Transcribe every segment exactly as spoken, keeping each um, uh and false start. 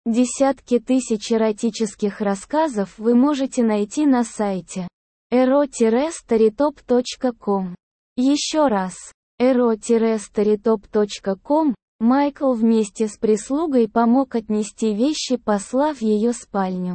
Десятки тысяч эротических рассказов вы можете найти на сайте эро старитоп точка ком. Еще раз, эро старитоп точка ком. Майкл вместе с прислугой помог отнести вещи посла в ее спальню.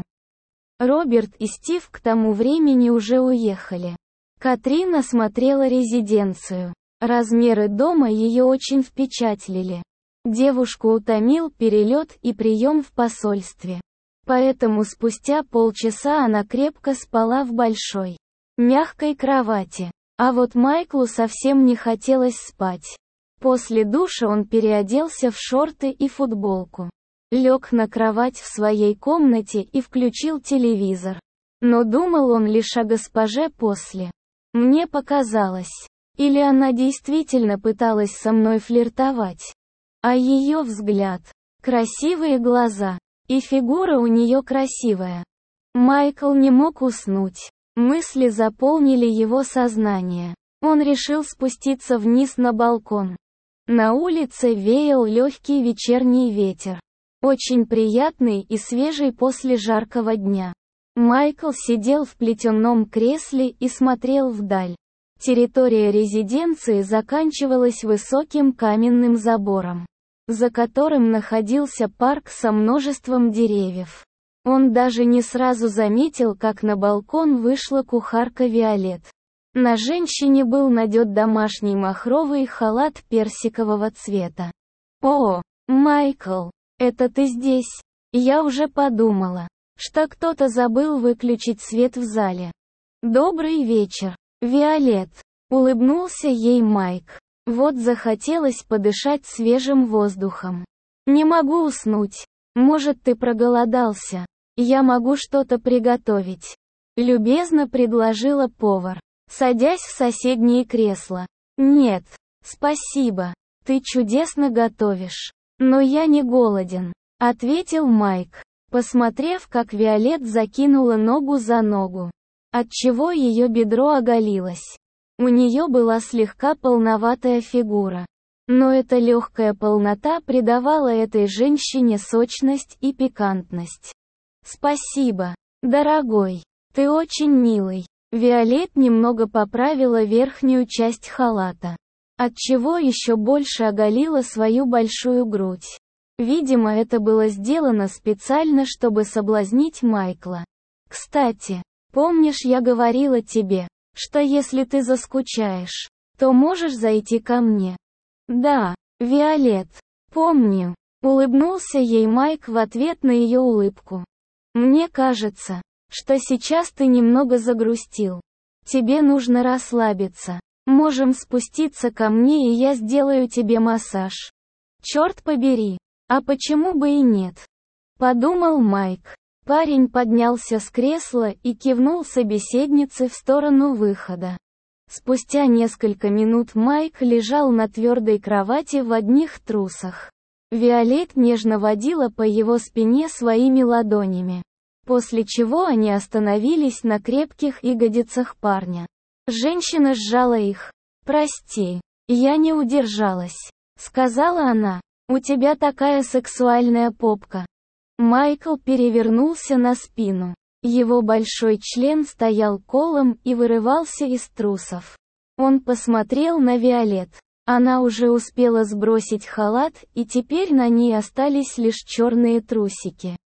Роберт и Стив к тому времени уже уехали. Катрин осмотрела резиденцию. Размеры дома ее очень впечатлили. Девушку утомил перелет и прием в посольстве. Поэтому спустя полчаса она крепко спала в большой, мягкой кровати. А вот Майклу совсем не хотелось спать. После душа он переоделся в шорты и футболку. Лег на кровать в своей комнате и включил телевизор. Но думал он лишь о госпоже после. Мне показалось. Или она действительно пыталась со мной флиртовать. А ее взгляд. Красивые глаза. И фигура у нее красивая. Майкл не мог уснуть. Мысли заполнили его сознание. Он решил спуститься вниз на балкон. На улице веял легкий вечерний ветер. Очень приятный и свежий после жаркого дня. Майкл сидел в плетеном кресле и смотрел вдаль. Территория резиденции заканчивалась высоким каменным забором, за которым находился парк со множеством деревьев. Он даже не сразу заметил, как на балкон вышла кухарка Виолет. На женщине был надет домашний махровый халат персикового цвета. «О, Майкл, это ты здесь? Я уже подумала, что кто-то забыл выключить свет в зале. Добрый вечер, Виолет», — улыбнулся ей Майк. Вот захотелось подышать свежим воздухом. «Не могу уснуть. Может, ты проголодался? Я могу что-то приготовить», — любезно предложила повар, садясь в соседнее кресло. «Нет, спасибо, ты чудесно готовишь. Но я не голоден», — ответил Майк, посмотрев, как Виолет закинула ногу за ногу, отчего ее бедро оголилось. У нее была слегка полноватая фигура. Но эта легкая полнота придавала этой женщине сочность и пикантность. «Спасибо, дорогой, ты очень милый». Виолет немного поправила верхнюю часть халата, отчего еще больше оголила свою большую грудь. Видимо, это было сделано специально, чтобы соблазнить Майкла. «Кстати, помнишь, я говорила тебе, что если ты заскучаешь, то можешь зайти ко мне?» «Да, Виолет, помню», — улыбнулся ей Майк в ответ на ее улыбку. «Мне кажется, что сейчас ты немного загрустил. Тебе нужно расслабиться. Можем спуститься ко мне, и я сделаю тебе массаж». «Черт побери, а почему бы и нет?» — подумал Майк. Парень поднялся с кресла и кивнул собеседнице в сторону выхода. Спустя несколько минут Майк лежал на твердой кровати в одних трусах. Виолет нежно водила по его спине своими ладонями, после чего они остановились на крепких ягодицах парня. Женщина сжала их. «Прости, я не удержалась», — сказала она. «У тебя такая сексуальная попка». Майкл перевернулся на спину. Его большой член стоял колом и вырывался из трусов. Он посмотрел на Виолет. Она уже успела сбросить халат, и теперь на ней остались лишь черные трусики.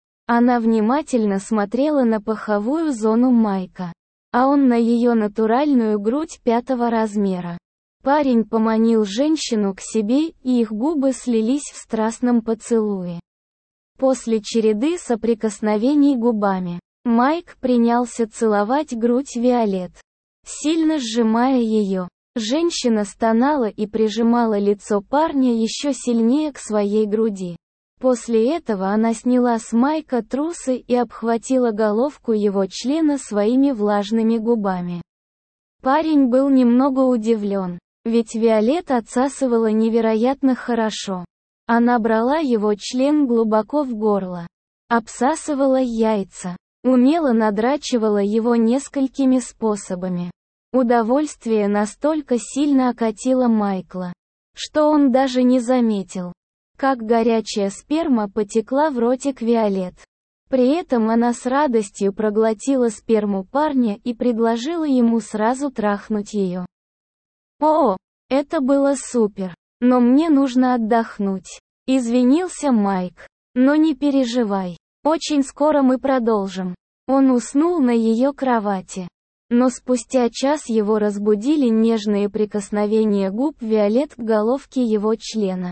Она внимательно смотрела на паховую зону Майка, а он на ее натуральную грудь пятого размера. Парень поманил женщину к себе, и их губы слились в страстном поцелуе. После череды соприкосновений губами, Майк принялся целовать грудь Виолет, сильно сжимая ее. Женщина стонала и прижимала лицо парня еще сильнее к своей груди. После этого она сняла с Майка трусы и обхватила головку его члена своими влажными губами. Парень был немного удивлен, ведь Виолет отсасывала невероятно хорошо. Она брала его член глубоко в горло, обсасывала яйца, умело надрачивала его несколькими способами. Удовольствие настолько сильно окатило Майкла, что он даже не заметил, как горячая сперма потекла в ротик Виолет. При этом она с радостью проглотила сперму парня и предложила ему сразу трахнуть ее. «О, это было супер, но мне нужно отдохнуть», — извинился Майк. «Но не переживай, очень скоро мы продолжим». Он уснул на ее кровати. Но спустя час его разбудили нежные прикосновения губ Виолет к головке его члена.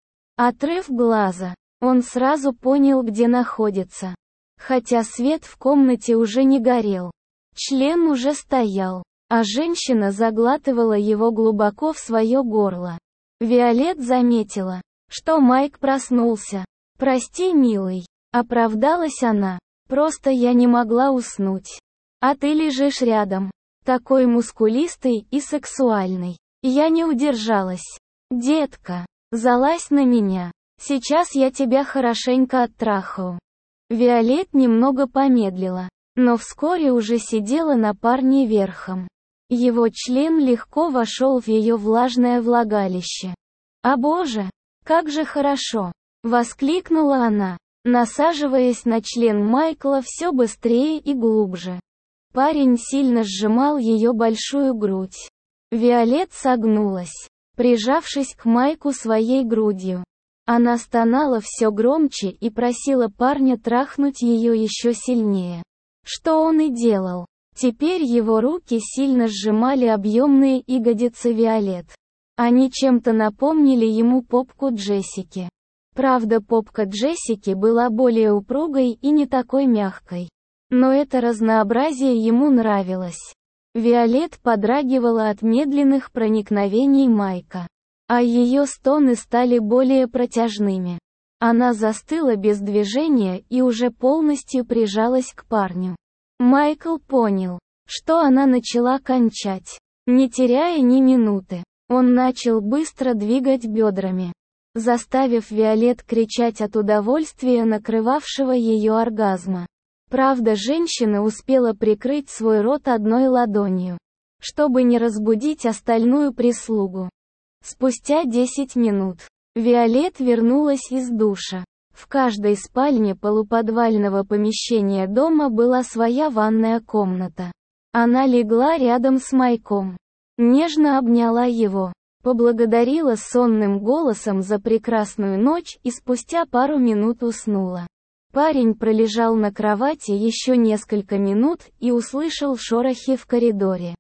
Отрыв глаза, он сразу понял, где находится. Хотя свет в комнате уже не горел. Член уже стоял, а женщина заглатывала его глубоко в свое горло. Виолет заметила, что Майк проснулся. «Прости, милый», — оправдалась она, — «просто я не могла уснуть. А ты лежишь рядом, такой мускулистый и сексуальный. Я не удержалась. Детка, залазь на меня. Сейчас я тебя хорошенько оттрахаю». Виолет немного помедлила, но вскоре уже сидела на парне верхом. Его член легко вошел в ее влажное влагалище. «А боже, как же хорошо!» — воскликнула она, насаживаясь на член Майкла все быстрее и глубже. Парень сильно сжимал ее большую грудь. Виолет согнулась, прижавшись к Майку своей грудью. Она стонала все громче и просила парня трахнуть ее еще сильнее. Что он и делал. Теперь его руки сильно сжимали объемные ягодицы Виолет. Они чем-то напомнили ему попку Джессики. Правда, попка Джессики была более упругой и не такой мягкой. Но это разнообразие ему нравилось. Виолет подрагивала от медленных проникновений Майка. А ее стоны стали более протяжными. Она застыла без движения и уже полностью прижалась к парню. Майкл понял, что она начала кончать. Не теряя ни минуты, он начал быстро двигать бедрами, заставив Виолет кричать от удовольствия накрывавшего ее оргазма. Правда, женщина успела прикрыть свой рот одной ладонью, чтобы не разбудить остальную прислугу. Спустя десять минут, Виолет вернулась из душа. В каждой спальне полуподвального помещения дома была своя ванная комната. Она легла рядом с Майком, нежно обняла его, поблагодарила сонным голосом за прекрасную ночь и спустя пару минут уснула. Парень пролежал на кровати еще несколько минут и услышал шорохи в коридоре.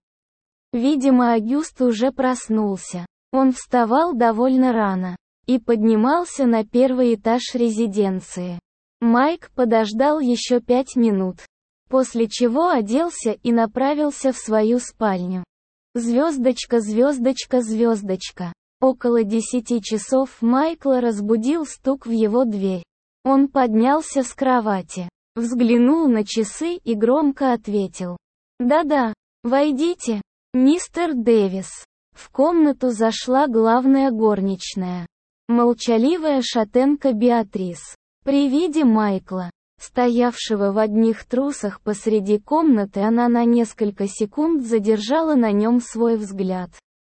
Видимо, Агюст уже проснулся. Он вставал довольно рано и поднимался на первый этаж резиденции. Майк подождал еще пять минут, после чего оделся и направился в свою спальню. Звездочка, звездочка, звездочка. Около десяти часов Майкла разбудил стук в его дверь. Он поднялся с кровати, взглянул на часы и громко ответил: «Да-да, войдите, мистер Дэвис». В комнату зашла главная горничная, молчаливая шатенка Беатрис. При виде Майкла, стоявшего в одних трусах посреди комнаты, она на несколько секунд задержала на нем свой взгляд.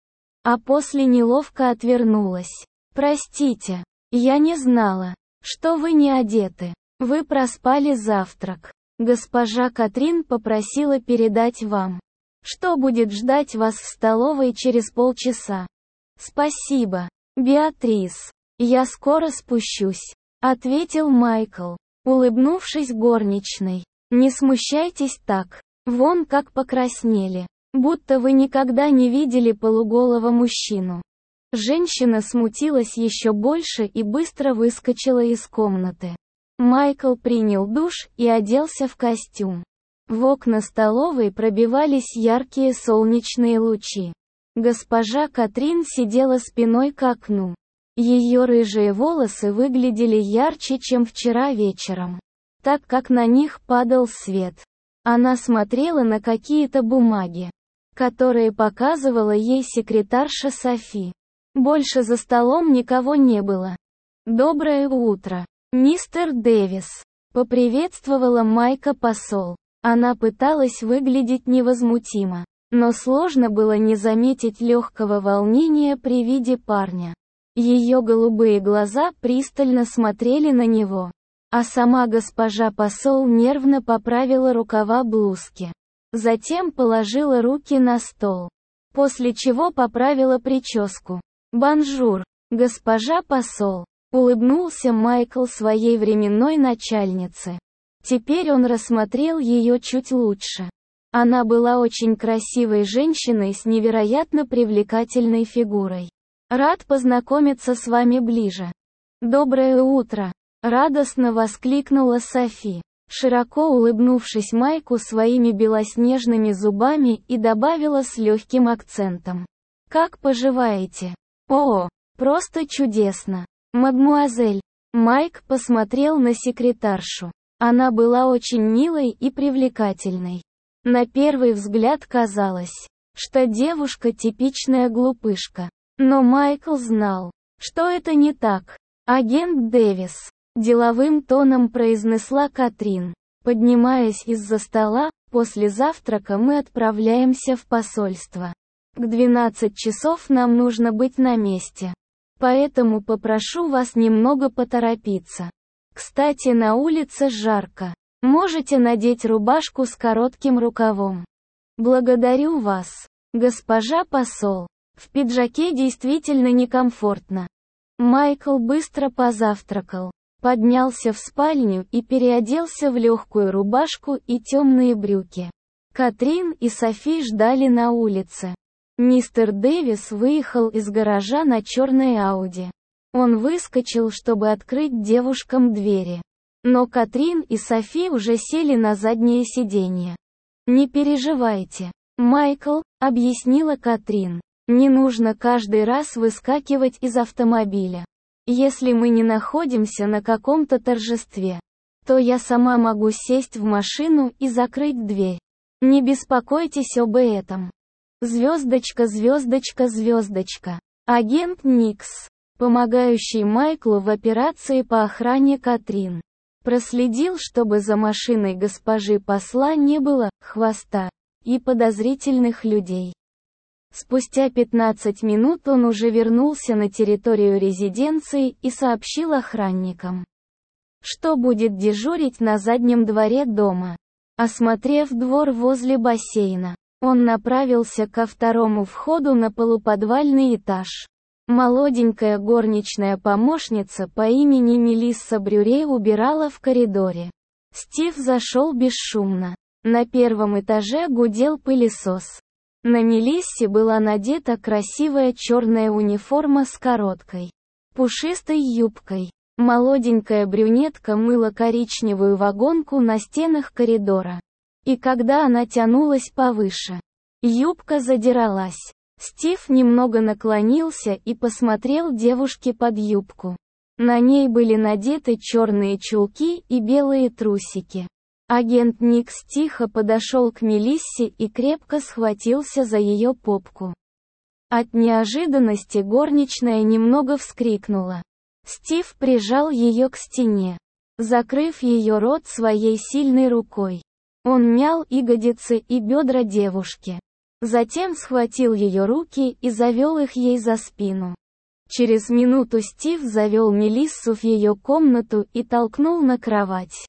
А после неловко отвернулась. «Простите, я не знала, что вы не одеты. Вы проспали завтрак. Госпожа Катрин попросила передать вам, что будет ждать вас в столовой через полчаса». «Спасибо, Беатрис. Я скоро спущусь», — ответил Майкл, улыбнувшись горничной. «Не смущайтесь так. Вон как покраснели. Будто вы никогда не видели полуголого мужчину». Женщина смутилась еще больше и быстро выскочила из комнаты. Майкл принял душ и оделся в костюм. В окна столовой пробивались яркие солнечные лучи. Госпожа Катрин сидела спиной к окну. Ее рыжие волосы выглядели ярче, чем вчера вечером, так как на них падал свет. Она смотрела на какие-то бумаги, которые показывала ей секретарша Софи. Больше за столом никого не было. «Доброе утро, мистер Дэвис», — поприветствовала Майка посол. Она пыталась выглядеть невозмутимо, но сложно было не заметить легкого волнения при виде парня. Ее голубые глаза пристально смотрели на него. А сама госпожа посол нервно поправила рукава блузки. Затем положила руки на стол. После чего поправила прическу. «Бонжур, госпожа посол», — улыбнулся Майкл своей временной начальнице. Теперь он рассмотрел ее чуть лучше. Она была очень красивой женщиной с невероятно привлекательной фигурой. «Рад познакомиться с вами ближе». «Доброе утро!» — радостно воскликнула Софи, широко улыбнувшись Майку своими белоснежными зубами, и добавила с легким акцентом. «Как поживаете?» «О, просто чудесно! Мадмуазель!» Майк посмотрел на секретаршу. Она была очень милой и привлекательной. На первый взгляд казалось, что девушка типичная глупышка. Но Майкл знал, что это не так. «Агент Дэвис», — деловым тоном произнесла Катрин, поднимаясь из-за стола, «после завтрака мы отправляемся в посольство. К двенадцати часов нам нужно быть на месте. Поэтому попрошу вас немного поторопиться. Кстати, на улице жарко. Можете надеть рубашку с коротким рукавом. Благодарю вас, госпожа посол. В пиджаке действительно некомфортно». Майкл быстро позавтракал, поднялся в спальню и переоделся в легкую рубашку и темные брюки. Катрин и Софи ждали на улице. Мистер Дэвис выехал из гаража на черной Ауди. Он выскочил, чтобы открыть девушкам двери. Но Катрин и Софи уже сели на заднее сиденье. «Не переживайте, Майкл», — объяснила Катрин. «Не нужно каждый раз выскакивать из автомобиля. Если мы не находимся на каком-то торжестве, то я сама могу сесть в машину и закрыть дверь. Не беспокойтесь об этом. Звездочка, звездочка, звездочка. Агент Никс, помогающий Майклу в операции по охране Катрин, проследил, чтобы за машиной госпожи посла не было хвоста и подозрительных людей. Спустя пятнадцать минут он уже вернулся на территорию резиденции и сообщил охранникам, что будет дежурить на заднем дворе дома. Осмотрев двор возле бассейна, он направился ко второму входу на полуподвальный этаж. Молоденькая горничная помощница по имени Мелисса Брюре убирала в коридоре. Стив зашел бесшумно. На первом этаже гудел пылесос. На Мелиссе была надета красивая черная униформа с короткой, пушистой юбкой. Молоденькая брюнетка мыла коричневую вагонку на стенах коридора. И когда она тянулась повыше, юбка задиралась. Стив немного наклонился и посмотрел девушке под юбку. На ней были надеты черные чулки и белые трусики. Агент Никс тихо подошел к Мелиссе и крепко схватился за ее попку. От неожиданности горничная немного вскрикнула. Стив прижал ее к стене, закрыв ее рот своей сильной рукой. Он мял ягодицы и бедра девушки. Затем схватил ее руки и завел их ей за спину. Через минуту Стив завел Мелиссу в ее комнату и толкнул на кровать.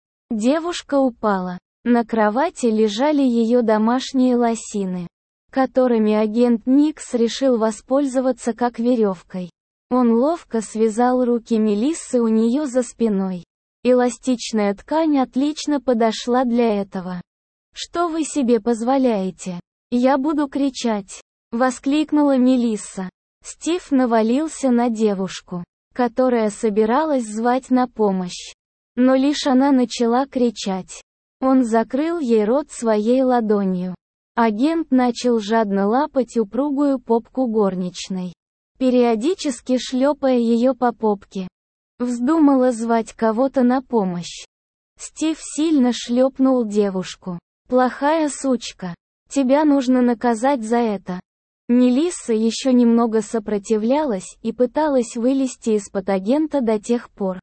Девушка упала. На кровати лежали ее домашние лосины, которыми агент Никс решил воспользоваться как веревкой. Он ловко связал руки Мелиссы у нее за спиной. Эластичная ткань отлично подошла для этого. «Что вы себе позволяете? Я буду кричать!» — воскликнула Мелисса. Стив навалился на девушку, которая собиралась звать на помощь. Но лишь она начала кричать. Он закрыл ей рот своей ладонью. Агент начал жадно лапать упругую попку горничной, периодически шлепая ее по попке. Вздумала звать кого-то на помощь. Стив сильно шлепнул девушку. «Плохая сучка. Тебя нужно наказать за это». Мелисса еще немного сопротивлялась и пыталась вылезти из-под агента до тех пор,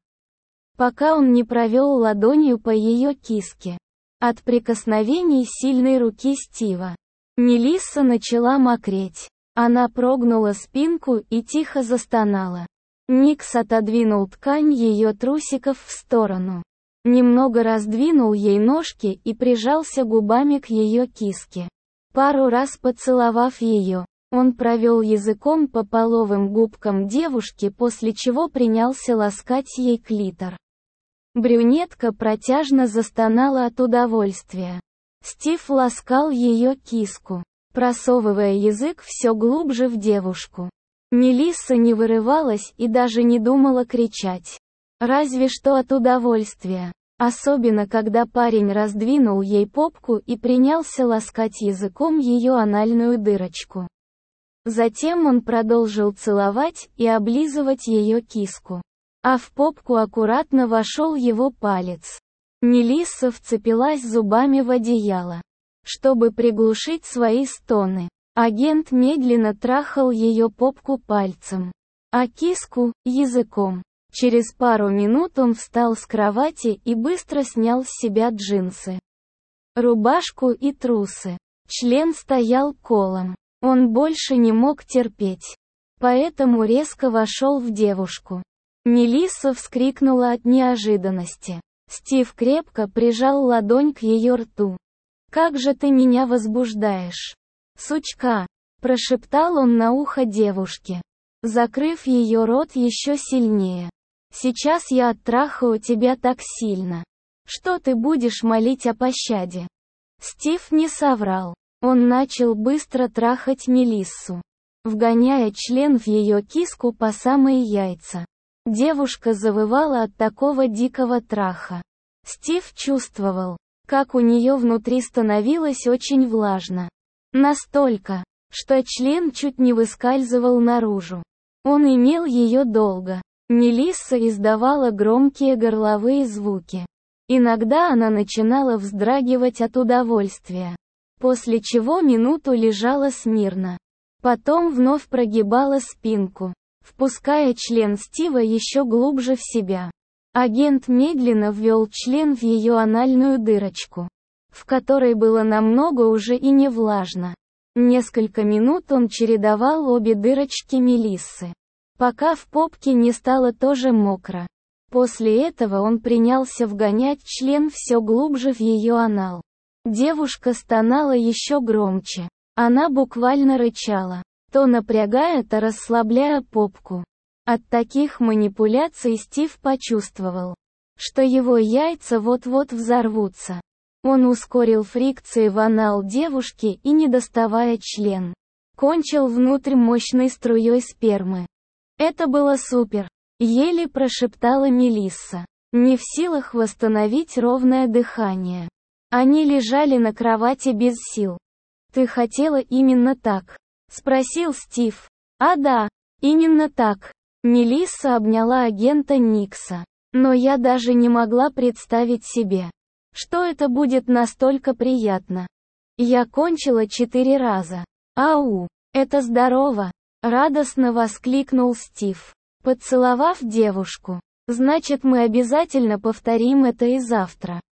пока он не провел ладонью по ее киске. От прикосновений сильной руки Стива Мелисса начала мокреть. Она прогнула спинку и тихо застонала. Никс отодвинул ткань ее трусиков в сторону. Немного раздвинул ей ножки и прижался губами к ее киске. Пару раз поцеловав ее, он провел языком по половым губкам девушки, после чего принялся ласкать ей клитор. Брюнетка протяжно застонала от удовольствия. Стив ласкал ее киску, просовывая язык все глубже в девушку. Мелисса не вырывалась и даже не думала кричать. Разве что от удовольствия. Особенно когда парень раздвинул ей попку и принялся ласкать языком ее анальную дырочку. Затем он продолжил целовать и облизывать ее киску. А в попку аккуратно вошел его палец. Мелисса вцепилась зубами в одеяло, чтобы приглушить свои стоны. Агент медленно трахал ее попку пальцем, а киску – языком. Через пару минут он встал с кровати и быстро снял с себя джинсы, рубашку и трусы. Член стоял колом. Он больше не мог терпеть. Поэтому резко вошел в девушку. Мелисса вскрикнула от неожиданности. Стив крепко прижал ладонь к ее рту. «Как же ты меня возбуждаешь, сучка!» – прошептал он на ухо девушке, закрыв ее рот еще сильнее. «Сейчас я оттрахаю тебя так сильно, что ты будешь молить о пощаде». Стив не соврал. Он начал быстро трахать Мелиссу, вгоняя член в ее киску по самые яйца. Девушка завывала от такого дикого траха. Стив чувствовал, как у нее внутри становилось очень влажно. Настолько, что член чуть не выскальзывал наружу. Он имел ее долго. Мелисса издавала громкие горловые звуки. Иногда она начинала вздрагивать от удовольствия, после чего минуту лежала смирно. Потом вновь прогибала спинку, впуская член Стива еще глубже в себя. Агент медленно ввел член в ее анальную дырочку, в которой было намного уже и не влажно. Несколько минут он чередовал обе дырочки Мелиссы, пока в попке не стало тоже мокро. После этого он принялся вгонять член все глубже в ее анал. Девушка стонала еще громче. Она буквально рычала, то напрягая, то расслабляя попку. От таких манипуляций Стив почувствовал, что его яйца вот-вот взорвутся. Он ускорил фрикции в анал девушки и, не доставая член, кончил внутрь мощной струей спермы. «Это было супер!» — еле прошептала Мелисса, не в силах восстановить ровное дыхание. Они лежали на кровати без сил. «Ты хотела именно так?» — спросил Стив. «А да, именно так». Мелисса обняла агента Никса. «Но я даже не могла представить себе, что это будет настолько приятно. Я кончила четыре раза. Ау, это здорово!» — радостно воскликнул Стив, поцеловав девушку. «Значит, мы обязательно повторим это и завтра».